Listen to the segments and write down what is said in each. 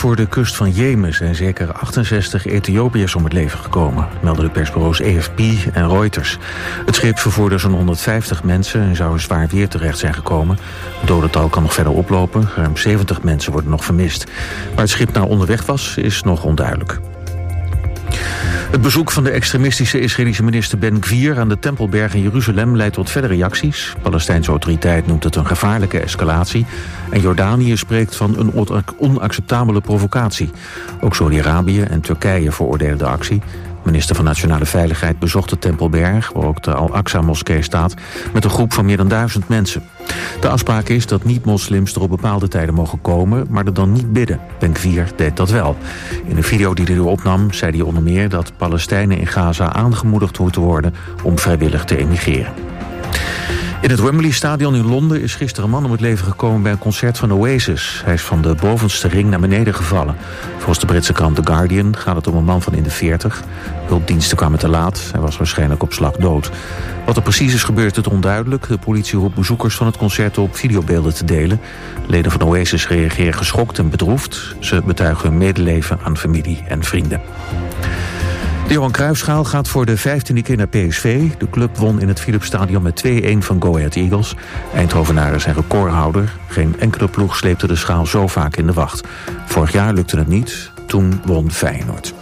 voor de kust van Jemen zijn zeker 68 Ethiopiërs om het leven gekomen, melden de persbureaus AFP en Reuters. Het schip vervoerde zo'n 150 mensen en zou in zwaar weer terecht zijn gekomen. Het dodental kan nog verder oplopen, ruim 70 mensen worden nog vermist. Waar het schip naar onderweg was, is nog onduidelijk. Het bezoek van de extremistische Israëlische minister Ben-Gvir aan de Tempelberg in Jeruzalem leidt tot verdere reacties. De Palestijnse autoriteit noemt het een gevaarlijke escalatie. En Jordanië spreekt van een onacceptabele provocatie. Ook Saudi-Arabië en Turkije veroordelen de actie. Minister van Nationale Veiligheid bezocht de Tempelberg, waar ook de Al-Aqsa-moskee staat, met een groep van meer dan 1000 mensen. De afspraak is dat niet-moslims er op bepaalde tijden mogen komen, maar er dan niet bidden. Ben-Gvir deed dat wel. In een video die hij opnam, zei hij onder meer dat Palestijnen in Gaza aangemoedigd moeten worden om vrijwillig te emigreren. In het Wembley-stadion in Londen is gisteren een man om het leven gekomen bij een concert van Oasis. Hij is van de bovenste ring naar beneden gevallen. Volgens de Britse krant The Guardian gaat het om een man van in de 40. Hulpdiensten kwamen te laat. Hij was waarschijnlijk op slag dood. Wat er precies is gebeurd is onduidelijk. De politie roept bezoekers van het concert op videobeelden te delen. Leden van Oasis reageren geschokt en bedroefd. Ze betuigen hun medeleven aan familie en vrienden. De Johan Cruijffschaal gaat voor de 15e keer naar PSV. De club won in het Philipsstadion met 2-1 van Go Ahead Eagles. Eindhovenaren zijn recordhouder. Geen enkele ploeg sleepte de schaal zo vaak in de wacht. Vorig jaar lukte het niet. Toen won Feyenoord.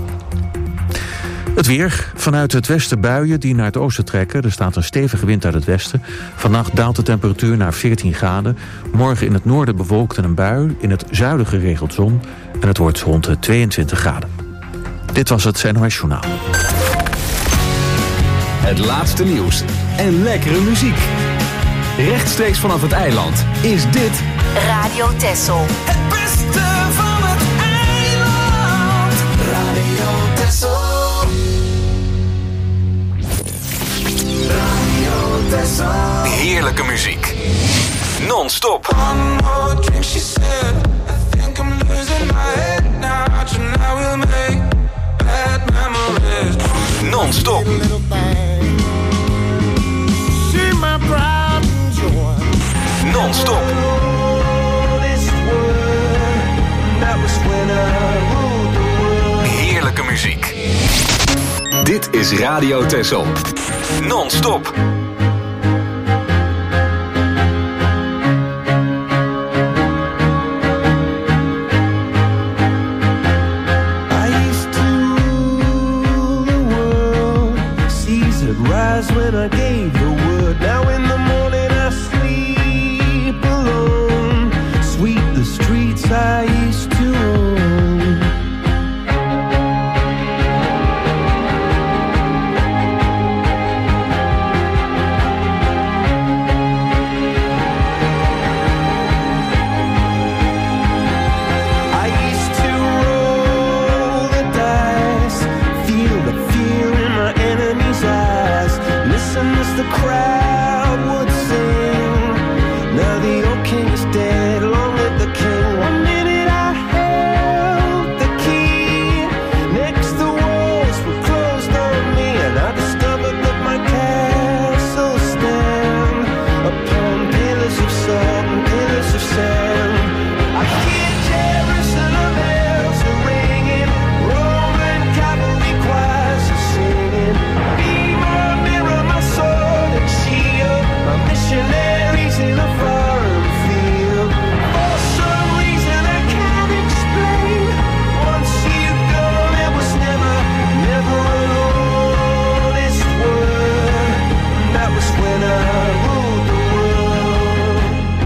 Het weer. Vanuit het westen buien die naar het oosten trekken. Er staat een stevige wind uit het westen. Vannacht daalt de temperatuur naar 14 graden. Morgen in het noorden bewolkt en een bui. In het zuiden geregeld zon. En het wordt rond de 22 graden. Dit was het NOS Journaal. Het laatste nieuws en lekkere muziek. Rechtstreeks vanaf het eiland is dit Radio Texel. Het beste van het eiland. Radio Texel. Radio Texel. heerlijke muziek. Non-stop. One more drink, she said. I think I'm losing my head now. Tonight we'll make bad memories. Non-stop. See my pride and joy. Non-stop. Heerlijke muziek. Dit is Radio Texel. Non-stop. When I gave the word, now in the morning I sleep alone. Sweep the streets I used to own. I used to roll the dice, feel the fear in my enemy's eyes. Listen as the crowd would sing. Now the old king is dead, long live the king. 1 minute I held the key. Next the walls were closed on me, and I discovered that my castle stand upon pillars of salt and pillars of sand. I hear Jerusalem bells are ringing, Roman cavalry choirs are singing. Be my mirror, my sword and shield, my missionaries in a foreign field. For some reason I can't explain, once you go there was never an honest word. That was when I ruled the world.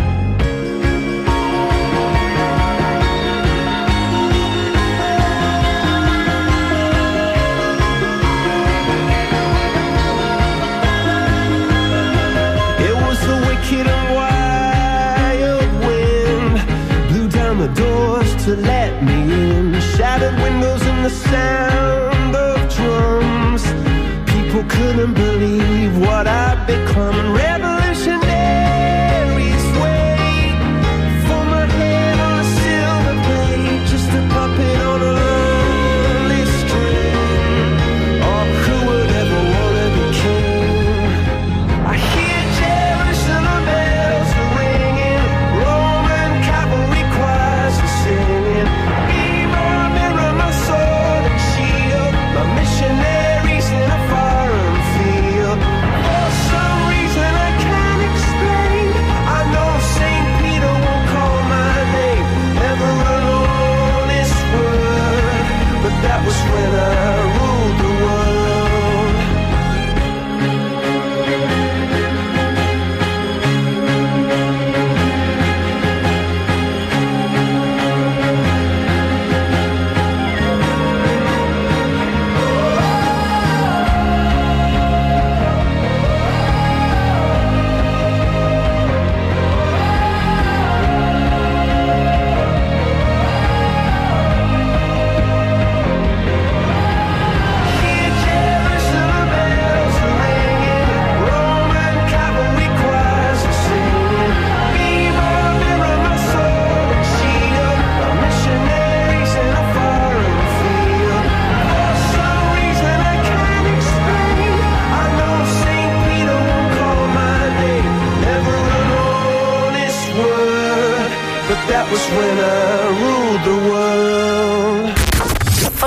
It was the wicked and wild wind, blew down the doors to let me in, shattered windows and the sound of drums. People couldn't believe what I'd become. Revolutionaries wait for my head on a silver plate, just a puppet on a lonely string. Oh, who would ever wanna be king? I hear Jerusalem bells are ringing, Roman cavalry choirs are singing.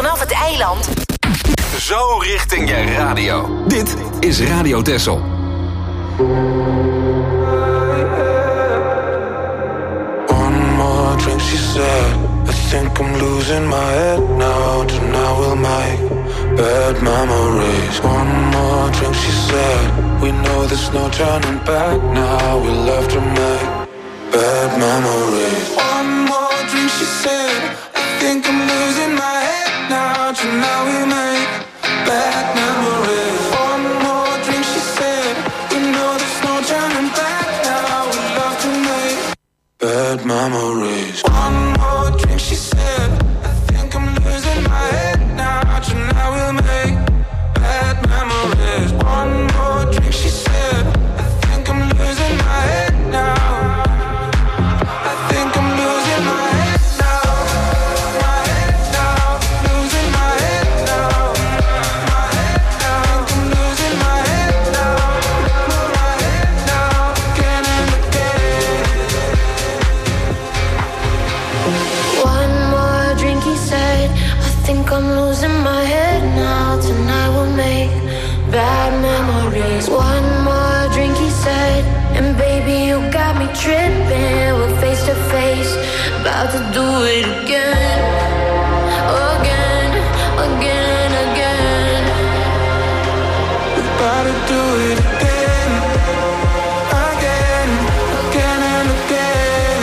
vanaf het eiland. Zo richting je radio. Dit is Radio Texel. One more drink, she said. I think I'm losing my head now. Tonight we'll make bad memories. One more drink, she said. We know there's no turning back now. We'll have to make bad memories. One more drink, she said. I think I'm losing my head now. Tonight we'll make bad memories. One more drink, she said. We know there's no turning back now. We'll have to make bad memories. One more drink, she said. I think I'm losing my head now. Tonight we'll make bad memories. One more drink, she said. I think I'm losing my head now. I think I'm losing my head now. My head now. Losing my head now. My head now. I think I'm losing my head now. My head now. Again and again. One more drink, he said. I think I'm losing my head now. Tonight we'll make bad memories. One more drink, he said. And baby, you got me tripping. We're face to face, about to do it again. Again, again, again. We're about to do it again. Again, again and again.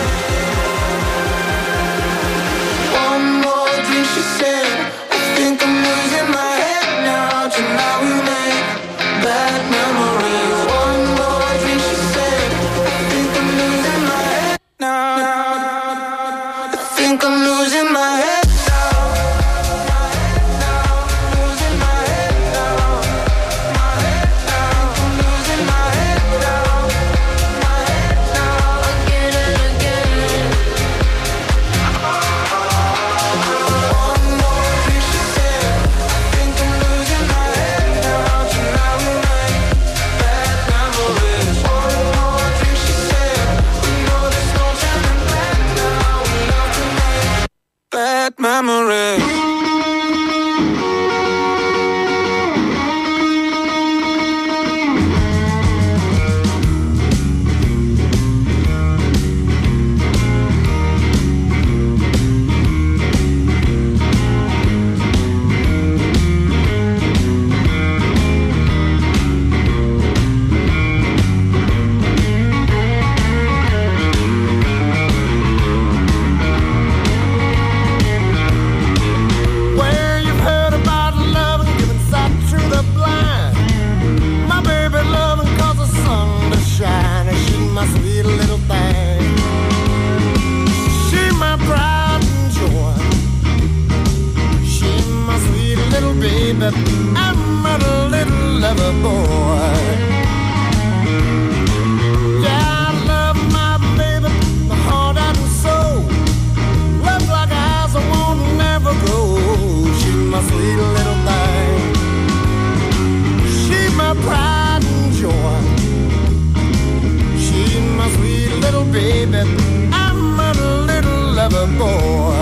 One more drink, she said. I think I'm losing my head now. Tonight we make bad memories. One more drink, she said. I think I'm losing my head now. I think I'm losing my head now. My head now. Losing my head now. My head now. I'm losing my head now. My head now. Again and again. One more drink, she said. I think I'm losing my head now. Tonight we make bad memories. One more drink, she said. We know there's no turning back now. We love to make bad memories. Well, you've heard about love and giving sight to the blind. My baby loving cause the sun to shine, and she my sweet little thing. She my pride and joy. She my sweet little baby. I'm a little lover boy. Yeah, I love my baby, my heart and soul. Love like eyes I won't never grow. She my sweet little thing. She my pride and joy. She my sweet little baby. I'm a little lover boy.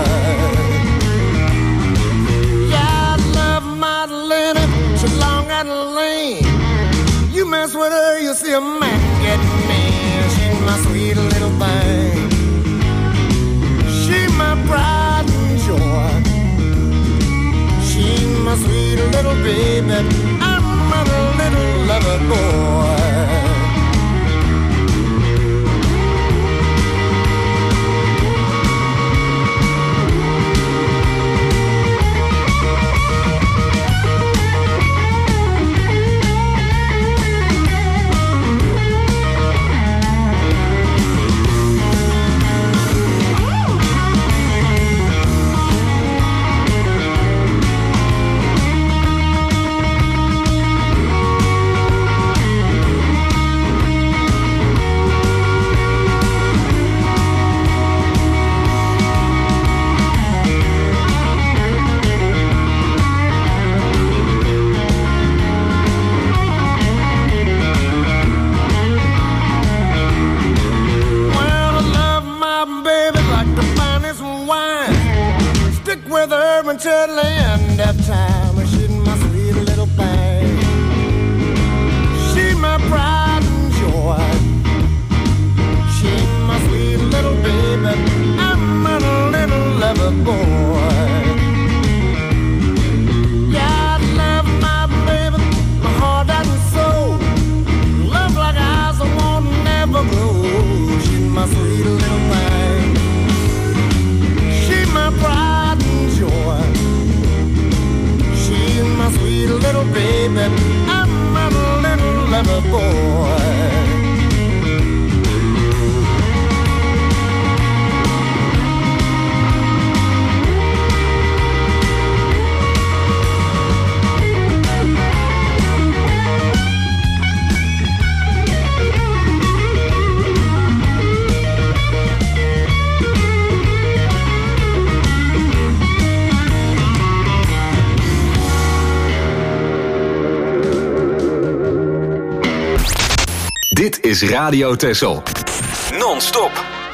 Yeah, I love Madalena. She's long and lean. You mess with her, you see a man get mean. She's my sweet little thing. She my pride and joy. She my sweet little baby. I'm a little lover boy. country land that time. She's my sweet little thing. She's my pride and joy. She's my sweet little baby. I'm a little lover boy. Yeah, I love my baby, my heart and soul. Love like eyes that won't never grow. She's my sweet little thing. She's my pride and joy. She's my sweet little baby. I'm a little lover boy. Dit is Radio Texel. Non-stop.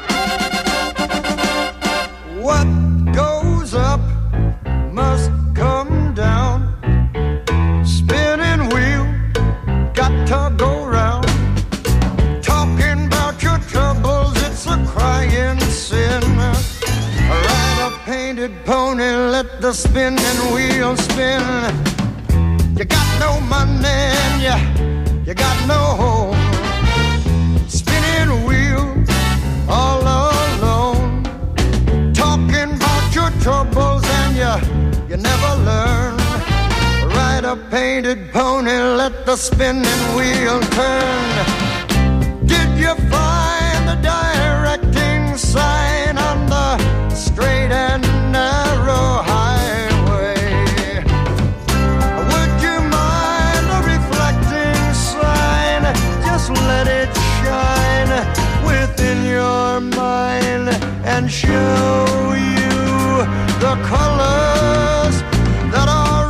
What goes up must come down. Spinning wheel, got to go round. Talking about your troubles, it's a crying sin. Ride a painted pony, let the spinning wheel spin. You got no money and you got no home. Spinning wheel, all alone. Talking about your troubles and you never learn. Ride a painted pony, let the spinning wheel turn. Did you find the directing sign on the straight and narrow highway? Would you mind a reflecting sign? Just let it shine within your mind and show you the colors that are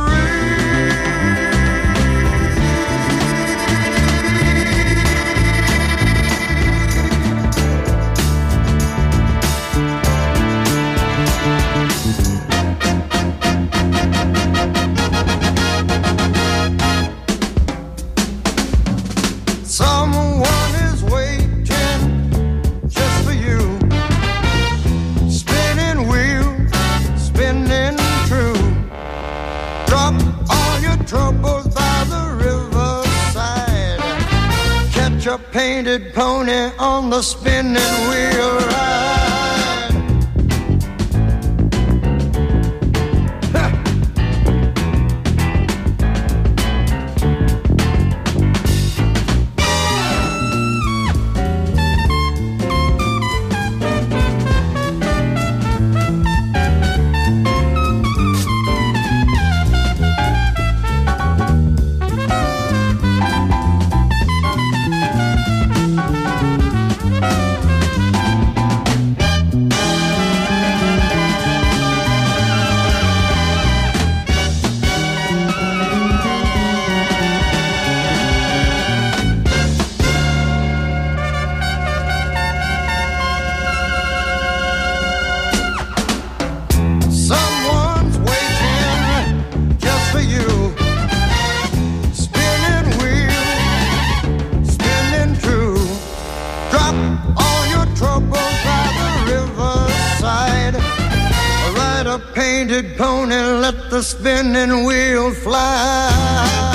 a painted pony on the spinning wheel ride. Painted pony, let the spinning wheel fly.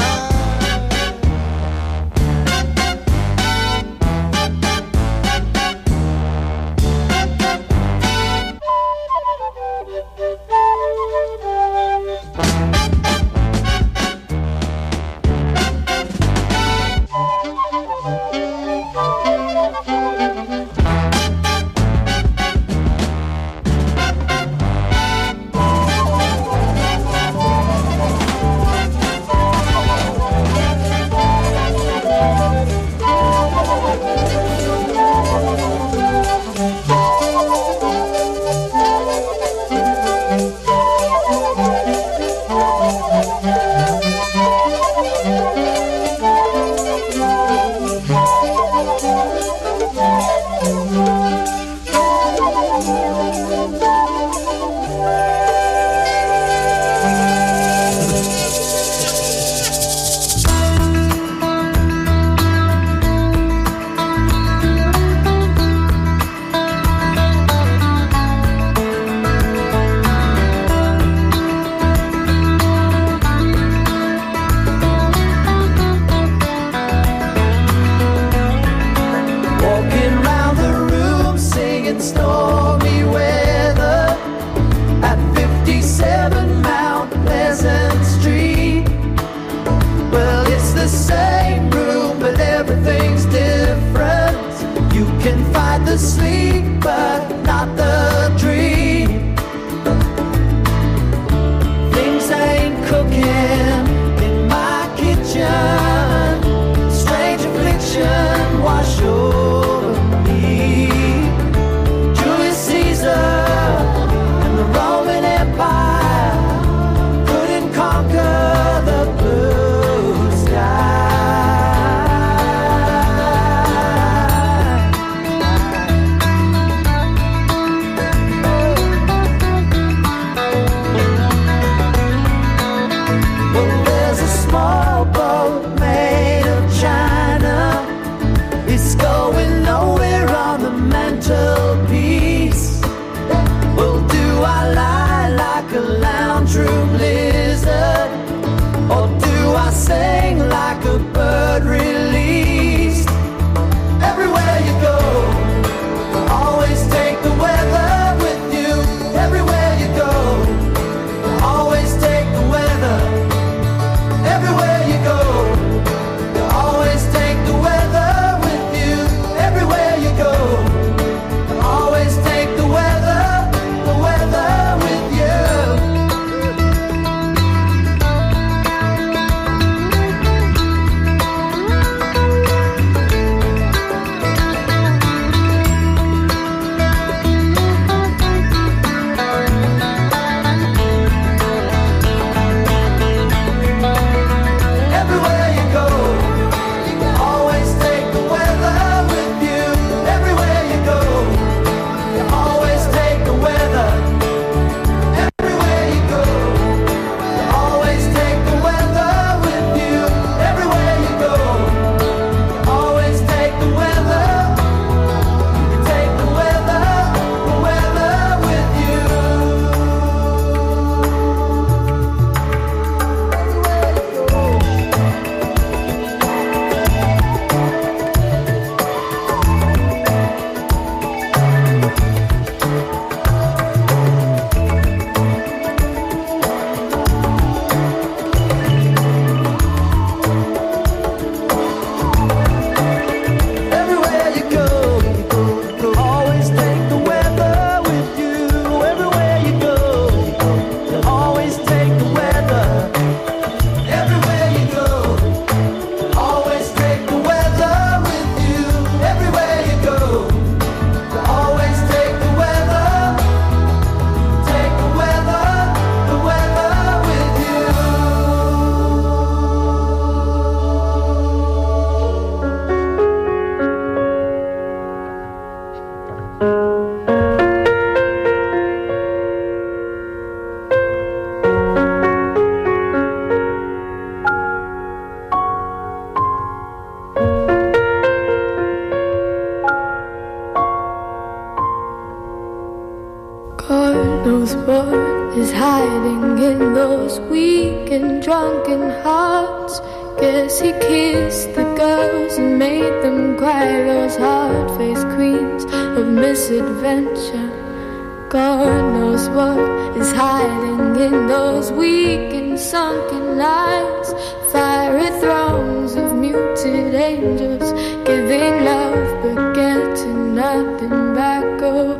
what is hiding in those weak and drunken hearts. Guess he kissed the girls and made them cry, those hard-faced queens of misadventure. God knows what is hiding in those weak and sunken lines. Fiery thrones of muted angels, giving love but getting nothing back. Oh,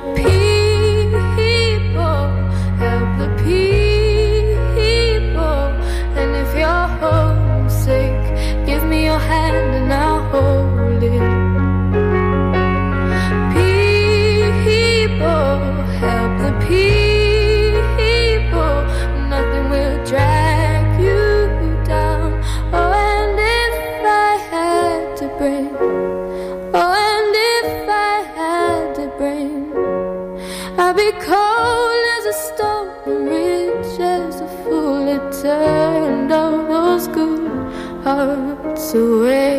people, help the people. And if you're homesick, give me your hand and I'll hold it. Help the people, nothing will drag you down. Oh, and if I had to bring, oh, and if I had to bring, I'd be cold as a stone and rich as a fool. It turned all those good hearts away.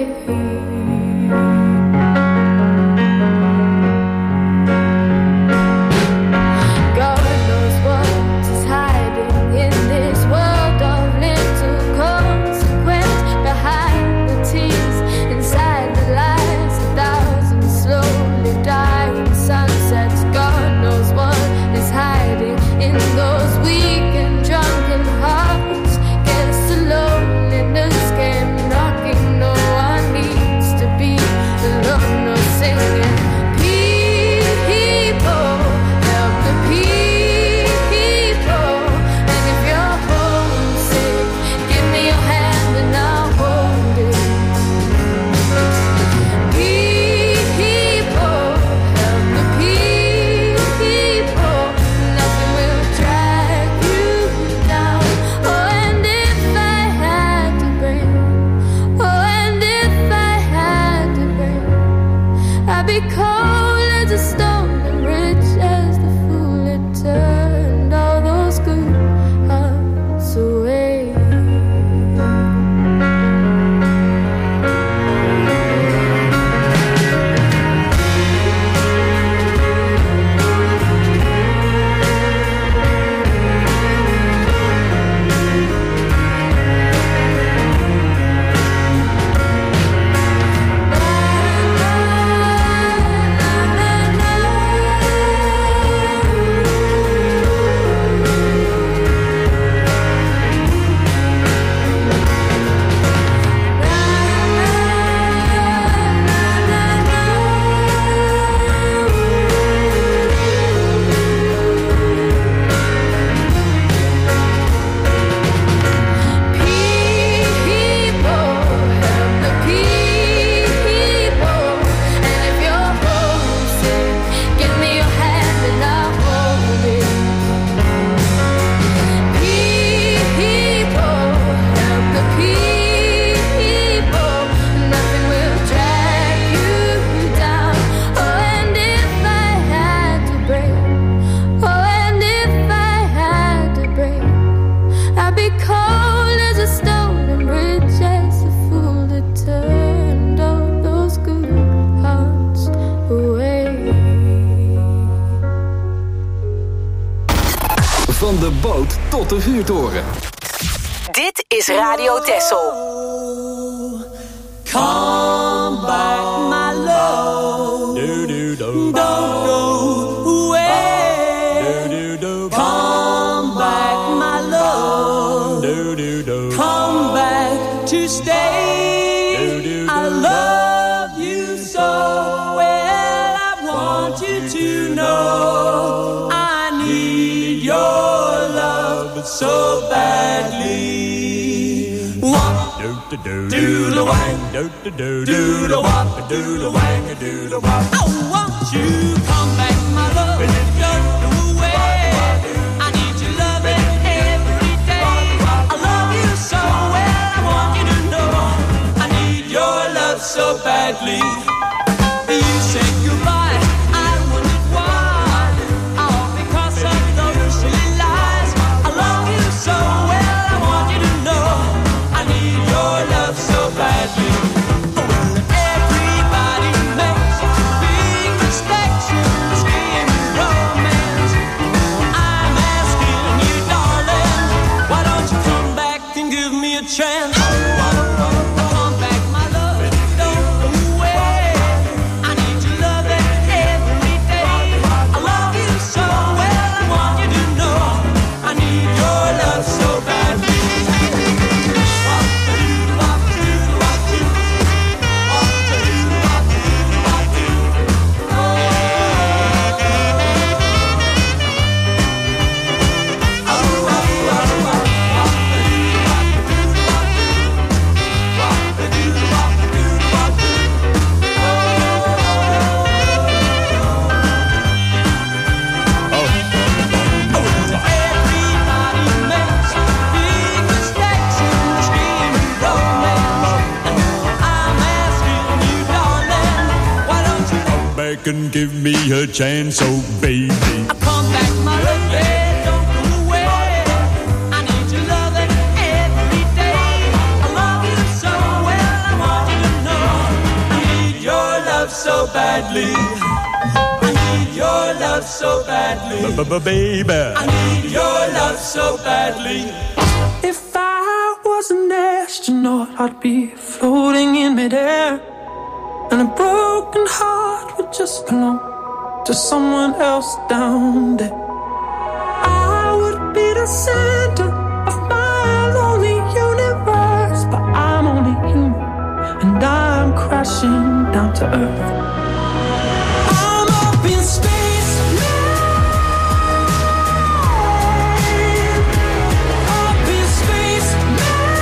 Van de boot tot de vuurtoren. Dit is Radio Texel. Come back, my love. Don't go away. Come back, my love. Come back to stay. I love you so well. I want you to know I need your love so badly. Do the wang, do the wop, do the wang, do the wop. I want you come back, my love. Don't go away. I need your loving every day. I love you so well. I want you to know I need your love so badly. You said goodbye. I wondered why. All because of those silly lies. I love you so well. I want you to know I need your love so badly. Well, everybody makes big mistakes in romance. I'm and give me a chance, oh baby. I come back, my love, don't go away. I need your loving every day. I love you so well, I want you to know. I need your love so badly. I need your love so badly. Baby, I need your love so badly. If I was an astronaut, I'd be floating in midair, and a broken heart would just belong to someone else down there. I would be the center of my lonely universe, but I'm only human, and I'm crashing down to earth. I'm up in space now. Up in space now.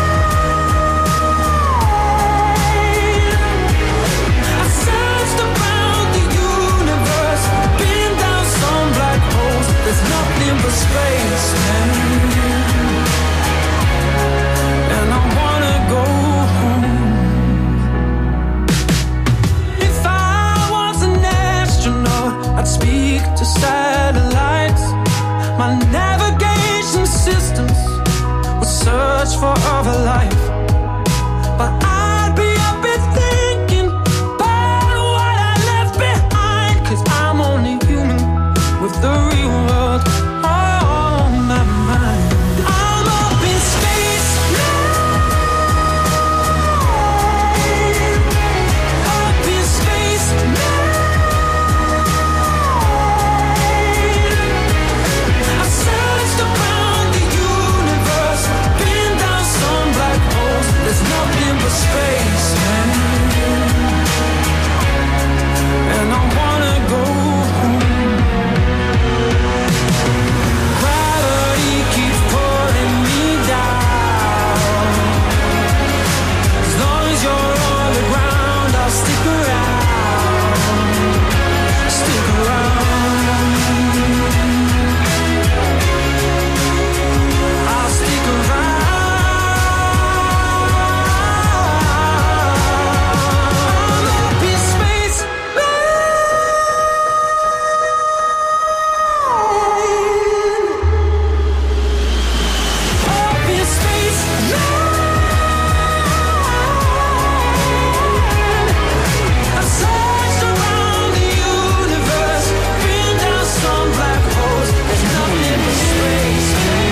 I searched around the universe, been down some black holes. There's nothing but space, man. And I wanna go home. If I was an astronaut, I'd speak to satellites. My navigation systems would search for other life. But I'd be up and thinking about what I left behind, 'cause I'm only human with the real world on my mind. I'm up in space now. Up in space now. I searched around the universe, been down some black holes. There's nothing but space, man. And I wanna go home. Gravity keeps pulling me down. As long as you're on the ground, I'll stick around. Stick around. I'll stick around. I'm up in space, up in space I searched around the universe, been down some black holes. There's nothing but space.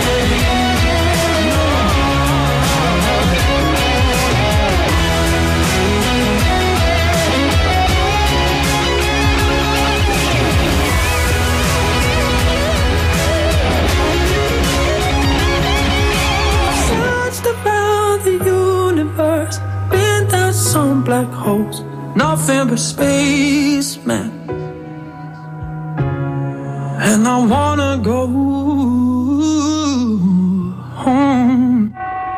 Searched around the universe, been down some black holes. Nothing but space, man. And I wanna go home.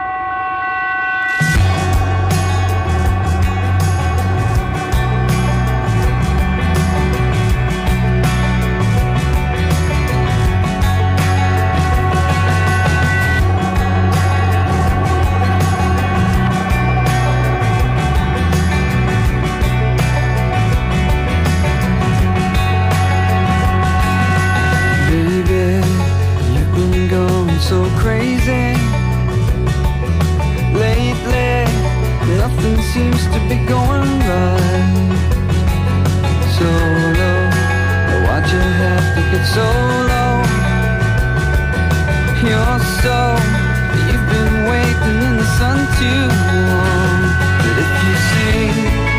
Baby, you've been going so crazy lately. Nothing seems to be going right. So low, why'd you have to get so low? You're so, you've been waiting in the sun too long. But if you sing,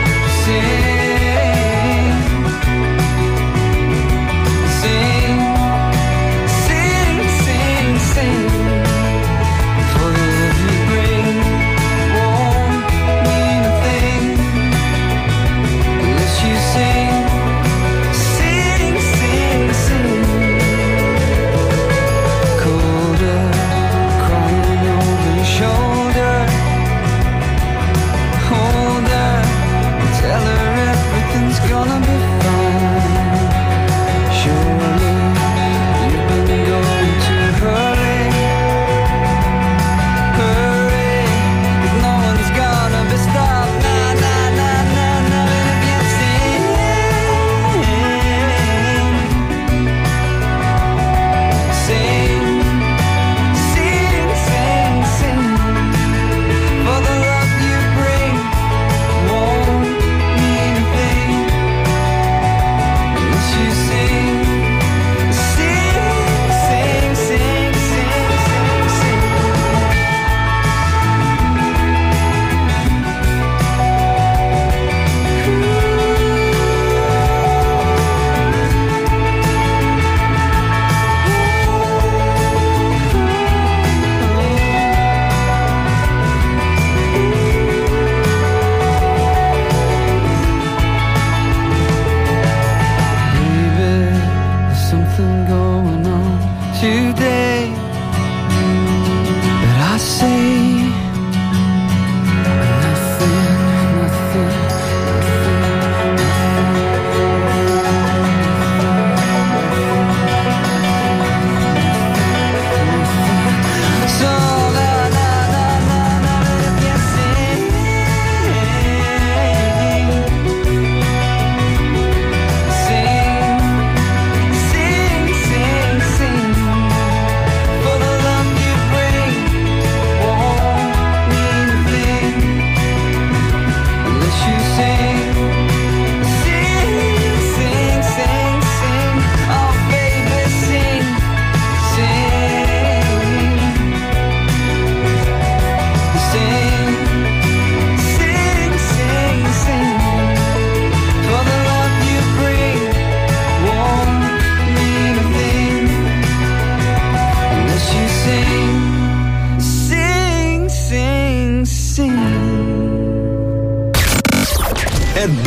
sing, sing, sing, sing, sing, for the love you bring won't mean a thing unless you sing, sing, sing, sing. Colder, crying over your shoulder.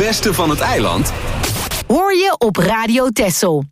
beste van het eiland hoor je op Radio Texel.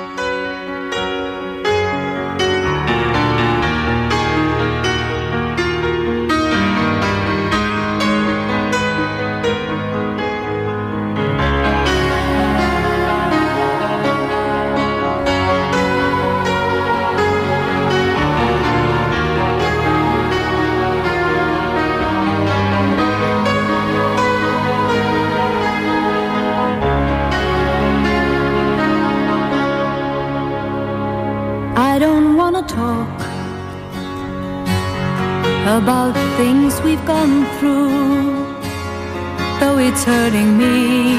Talk about things we've gone through, though it's hurting me.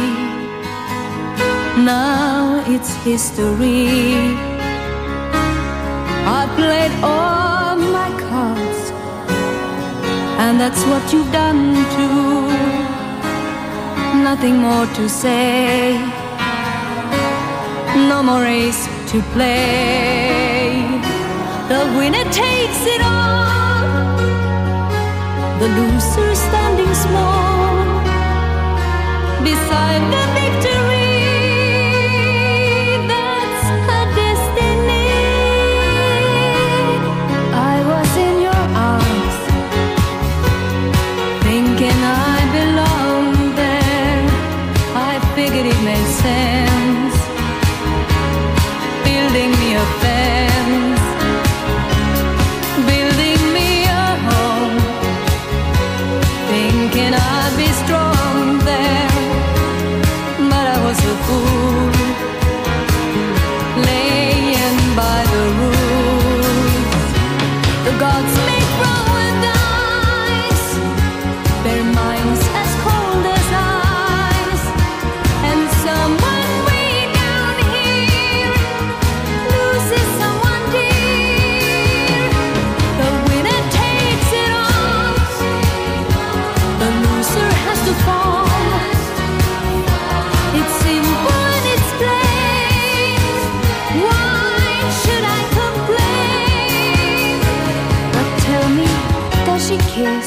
Now it's history. I played all my cards, and that's what you've done too. Nothing more to say, no more race to play. The winner takes it all, the loser standing small beside the victory. That's her destiny. I was in your arms, thinking I belonged there. I figured it made sense, building me a fence, I'd be strong there, but I was a fool, laying by the rules. The gods make wrong with dice, their minds as cold as ice, and someone way down here loses someone dear. The winner takes it all, the loser has to fall. It's simple and it's plain. Why should I complain? But tell me, does she kiss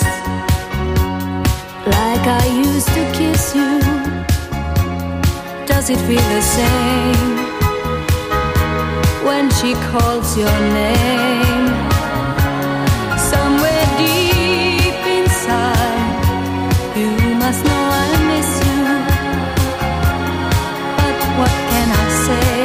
like I used to kiss you? Does it feel the same when she calls your name? Somewhere deep inside, you must know I miss you, but what can I say?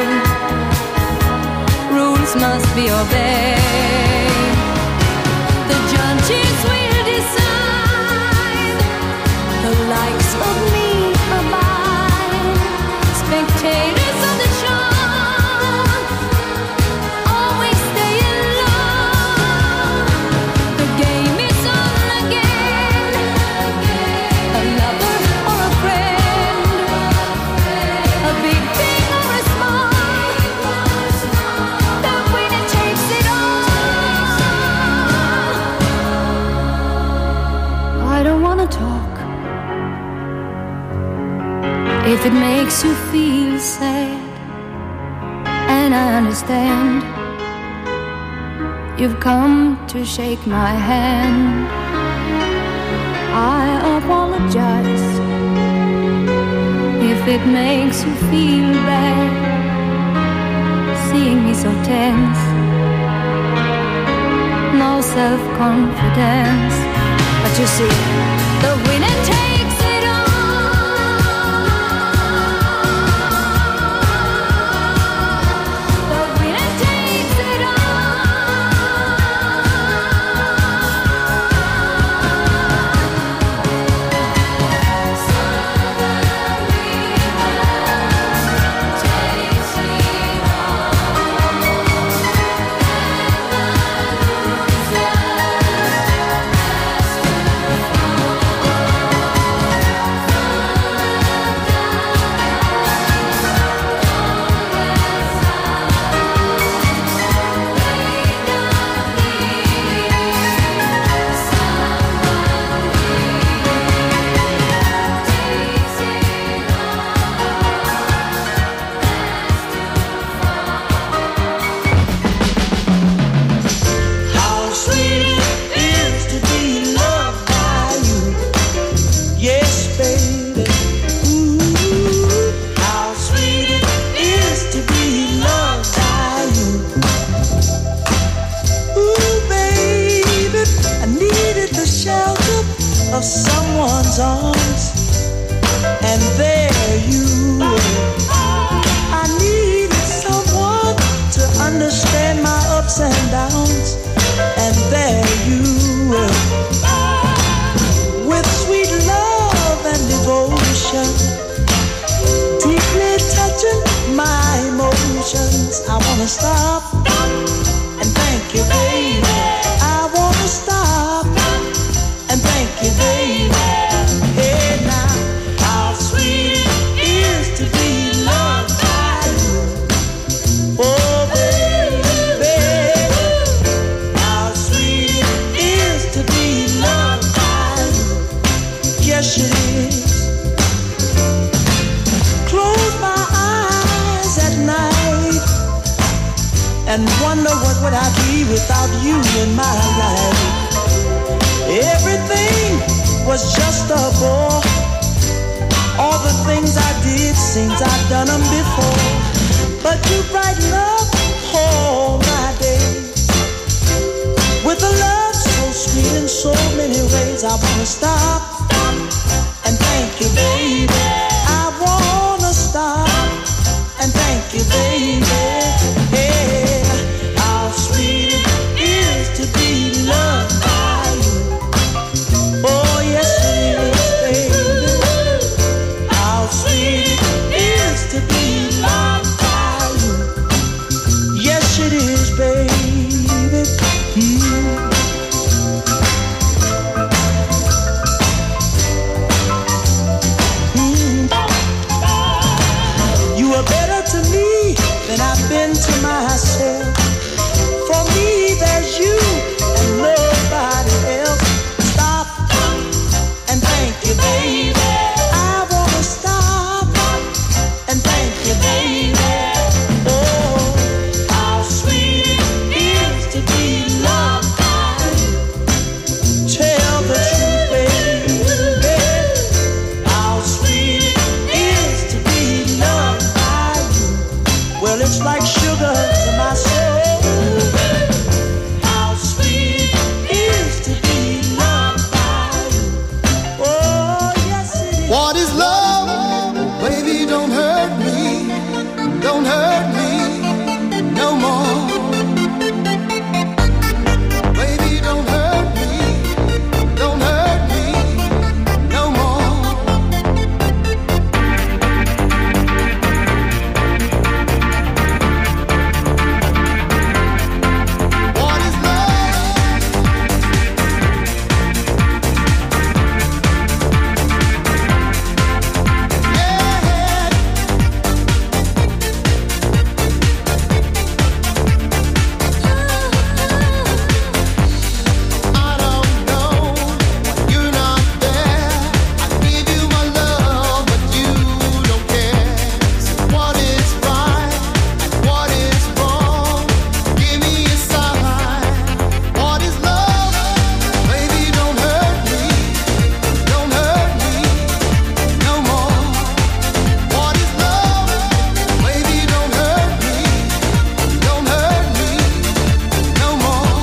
Rules must be obeyed. The judges will decide, the likes of me abide. Spectators of the show always stay alone. The game is on again. A lover or a friend, a big thing or a small, the winner takes it all. I don't wanna talk if it makes you feel sad, and I understand. You've come to shake my hand. I apologize if it makes you feel bad, seeing me so tense, no self-confidence. But you see, the winner takes it all. The winner takes it of someone's arms, and there you were. I needed someone to understand my ups and downs, and there you were. With sweet love and devotion, deeply touching my emotions. I wanna stop and thank you, baby. I wanna stop and thank you, baby. Hey now, how sweet it is to be loved by you. Oh baby, how sweet it is to be loved by you. Yes it is. Close my eyes at night and wonder what would I be without you in my life. Everything was just a bore. All the things I did seems I've done them before. But you brighten up all my days with a love so sweet in so many ways. I wanna stop and thank you, baby. I wanna stop and thank you, baby. Hey, how sweet it is to be loved by you. Oh yes it is, baby. How sweet it is to be loved by you. Yes it is, baby. You are better to me than I've been to myself. For me, there's you and nobody else. Stop and thank you, baby. I wanna stop and thank you, baby. Oh, how sweet it is to be loved by you. Tell the truth, baby. How sweet it is to be loved by you. Well, it's like sugar to my soul. How sweet it is to be loved by you. Oh, yes it is. What is love? Baby, don't hurt me. Don't hurt me no more. Baby, don't hurt me. Don't hurt me no more. What is love? I don't know, you're not there. I give you my love, but you don't care. So what is right and what is wrong? Give me a sign. What is love? Baby, don't hurt me. Don't hurt me no more. What is love? Baby, don't hurt me. Don't hurt me no more.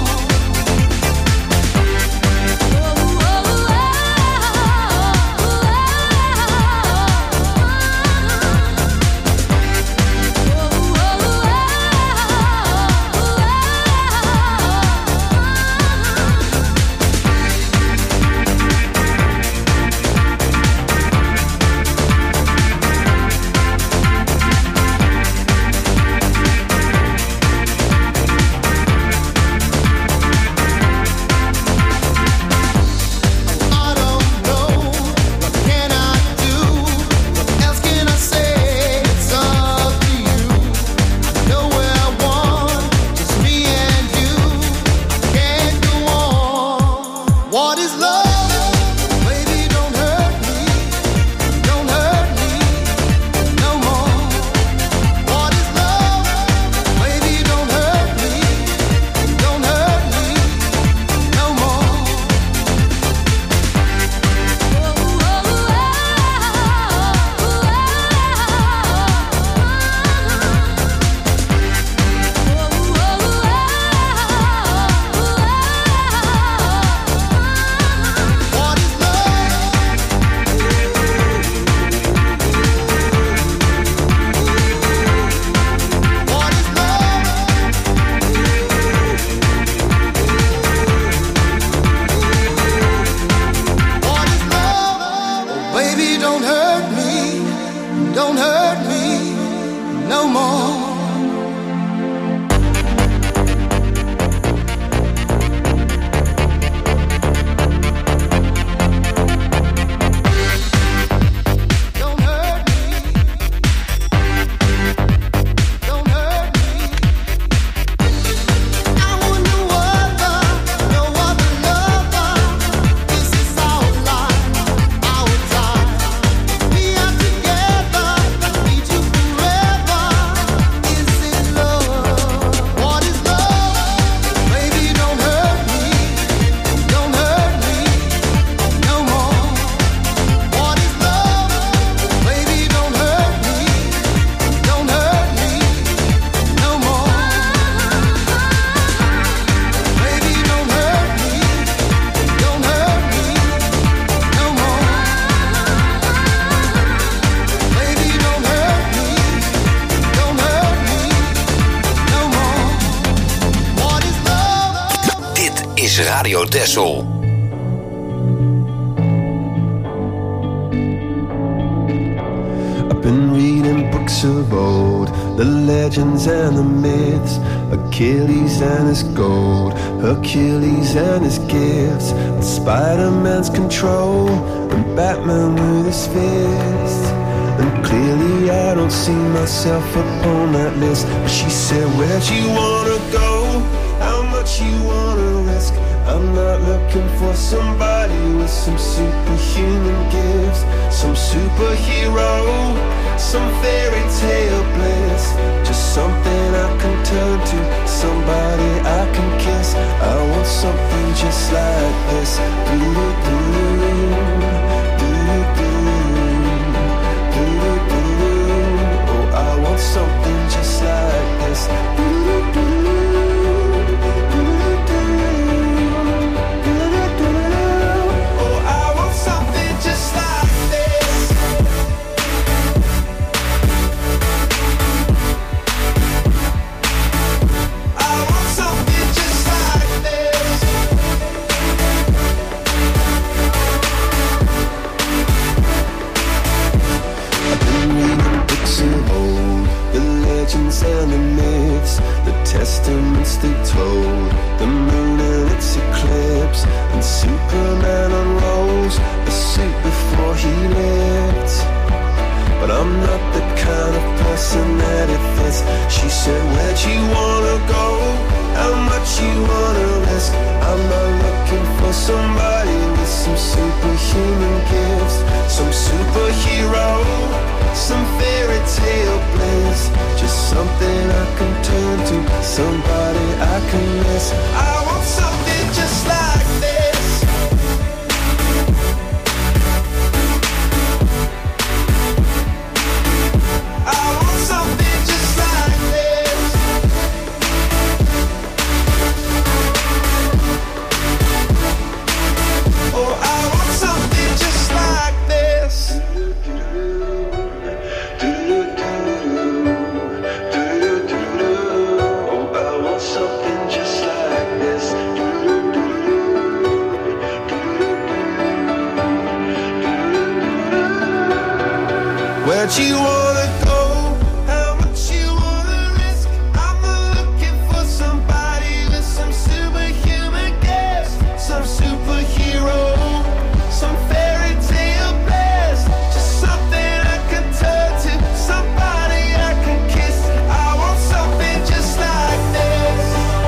I don't know, what can I do? What else can I say? It's up to you. I know where I want, just me and you. I can't go on. What is love? Baby, don't hurt me. Don't hurt me no more. What is love? Baby, don't hurt me. Don't hurt me no more. is Radio Texel. Been reading books of old, the legends and the myths, Achilles and his gold, Hercules and his gifts, and Spider-Man's control, and Batman with his fist. And clearly I don't see myself upon that list. But she said, where'd you wanna go? How much you wanna risk? I'm not looking for somebody with some superhuman gifts, some superhero, some fairy tale bliss, just something I can turn to, somebody I can kiss. I want something just like this. Oh, I want something just like this. And the myths, the testaments they told, the moon and its eclipse, and Superman unrolls a suit before he lived. But I'm not the kind of person that it fits. She said, where'd you wanna go? How much you wanna risk? I'm not looking for somebody with some superhuman gifts, some superhero, some fairy tale bliss, just something I can turn to, somebody I can miss. I want something just like this. I want something just like this. Oh, I want something just like this. Where'd you wanna go? How much you wanna risk? I'm not looking for somebody with some superhuman gifts, some superhero, some fairy tale bliss, just something I can turn to, somebody I can kiss. I want something just like this.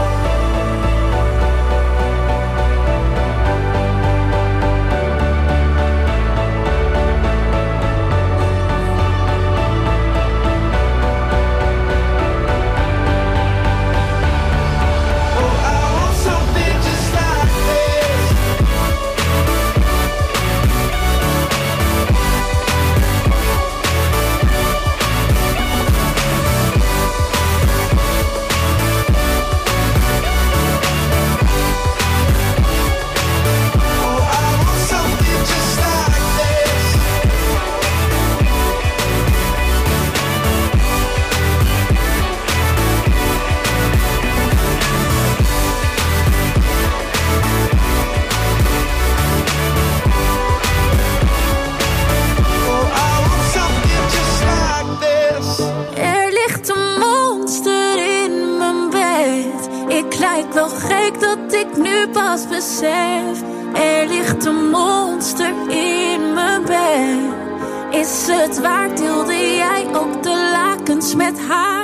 Wel gek dat ik nu pas besef, er ligt een monster in mijn bed. Is het waard, deelde jij ook de lakens met haar?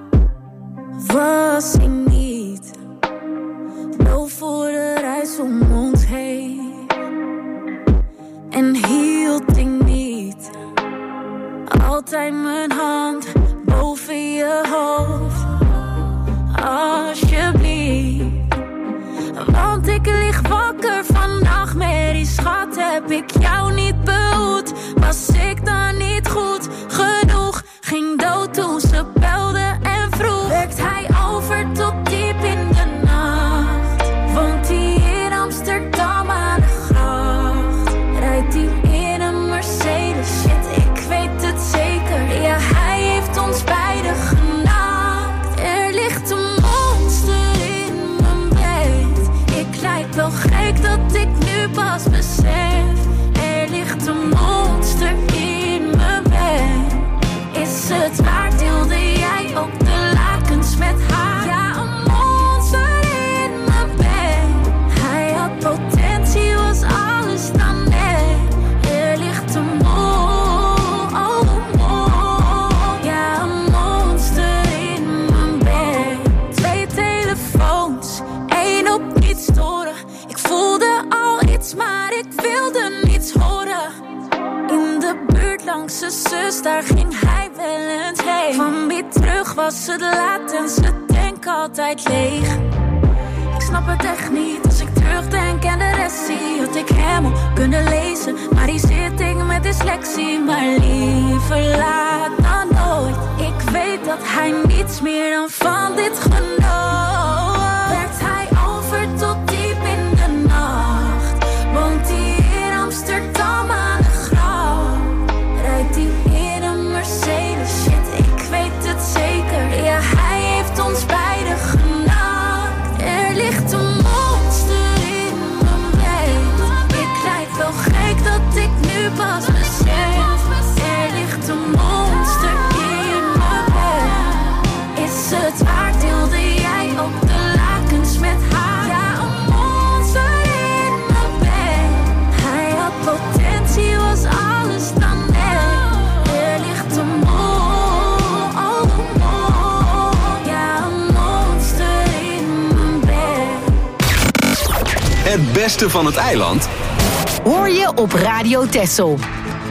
Was ik niet doof voor de reis om ons heen? En hield ik niet altijd mijn hand boven je hoofd? Alsjeblieft, want ik lig wakker van nachtmerries. Schat, heb ik jou niet behoed? Was ik dan niet goed genoeg? Ging dood toen ze belde en vroeg. Werkt hij over tot diep in de nacht? Woont hij in Amsterdam aan de gracht? Rijdt hij in een Mercedes? Shit, ik weet het zeker. Ja, hij heeft ons beiden genakt. Er ligt een monster in mijn bed. Ik lijk wel gek dat ik nu pas besef. Er ligt een monster in mijn bed. Is het waar, deelde jij ook de lakens met haar? Ja, een monster in mijn bed. Hij had potentie, was alles dan net. Er ligt een ja, een monster in mijn bed. 2 telefoons, 1 op niet storen. Ik voelde al iets, maar ik wilde niets horen. In de buurt langs zijn zus, daar ging hij wel eens heen. Van wie terug was het laat en zijn tank altijd leeg. Ik snap het echt niet als ik terugdenk en de rest zie. Had ik hem al kunnen lezen, maar die zit ik met dyslexie. Maar liever laat dan nooit. Ik weet dat hij niets meer dan van dit genoot. Werkt hij over tot diep in de nacht? Woont hij in Amsterdam aan de gracht? Rijdt hij in een Mercedes? Shit, ik weet het zeker. Ja, hij heeft ons beiden genakt. Er ligt een monster in mijn bed. Ik lijk wel gek dat ik nu pas besef. Er ligt een monster in mijn bed. Is het waar, deelde jij ook de lakens met haar? Ja, een monster in mijn bed. Hij had potentie, was alles dan net. Er ligt een ja, een monster in mijn bed. Het beste van het eiland Hoor je op Radio Texel.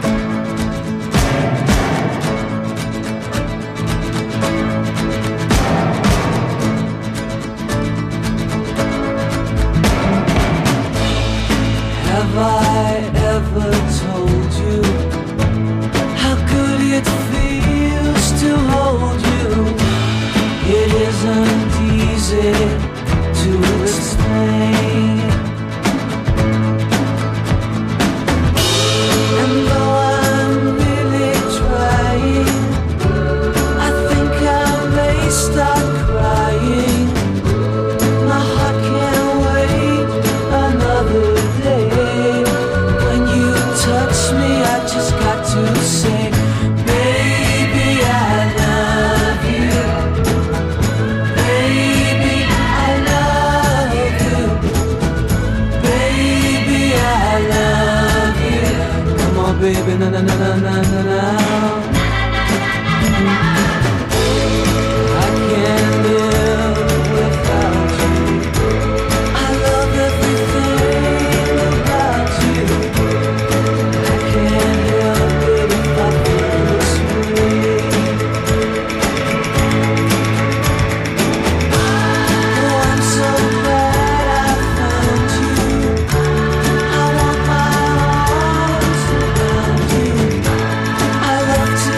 Have I ever told you how good it feels to hold you? It isn't easy to explain. And though I'm really trying, I think I may start crying. My heart can't wait another day. When you touch me, I just got to say, baby, I love you. Baby, I love you. Baby, I love you. Come on, baby, na na na na na na na. I can't live without you. I love everything about you. I can't help it if I feel this way. Oh, I'm so glad I found you. I want my arms around you. I love to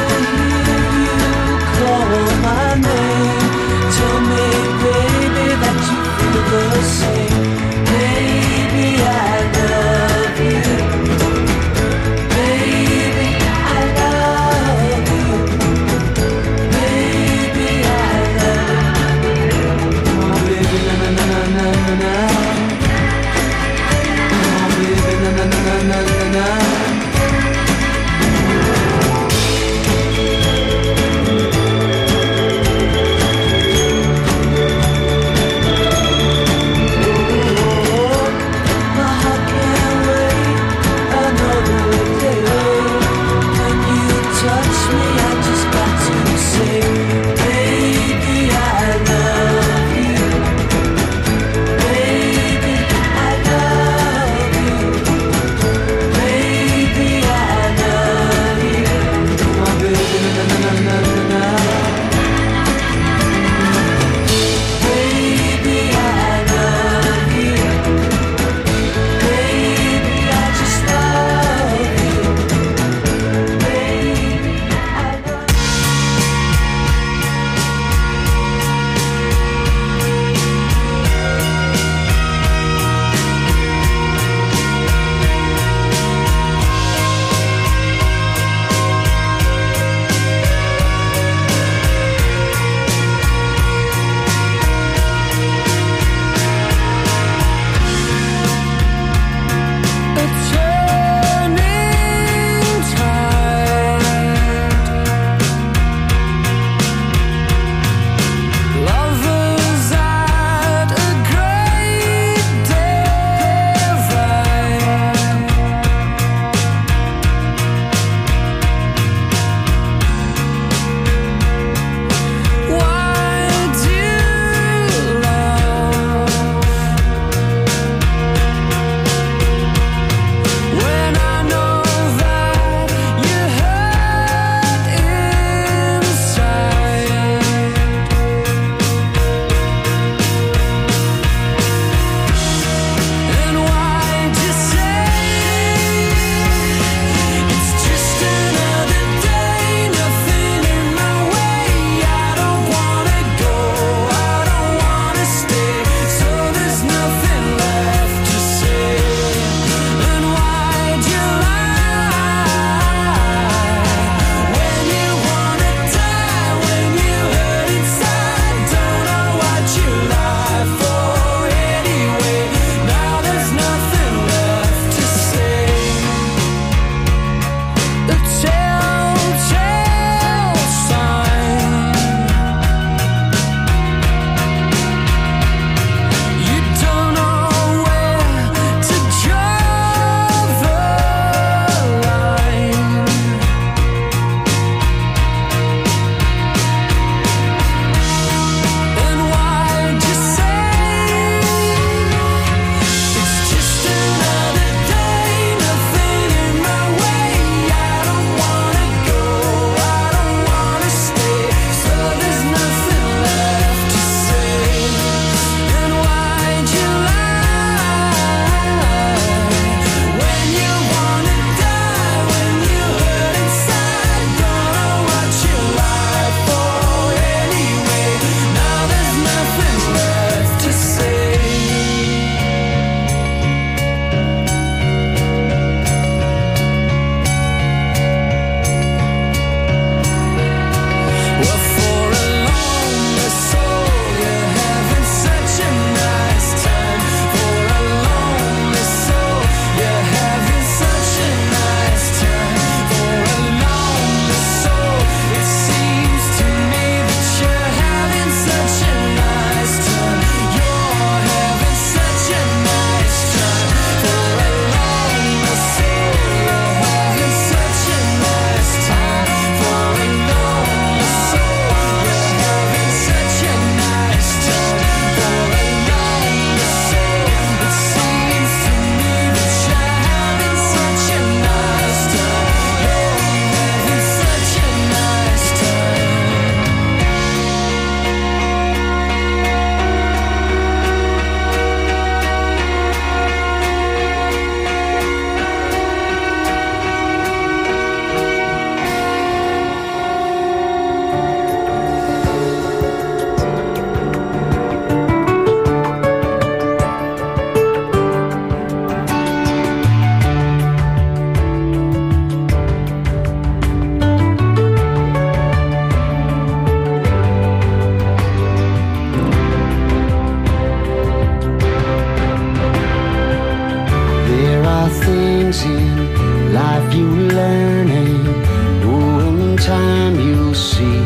are things in life you learn, and in time you'll see.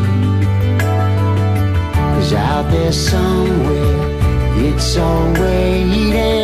'Cause out there somewhere, it's all waiting.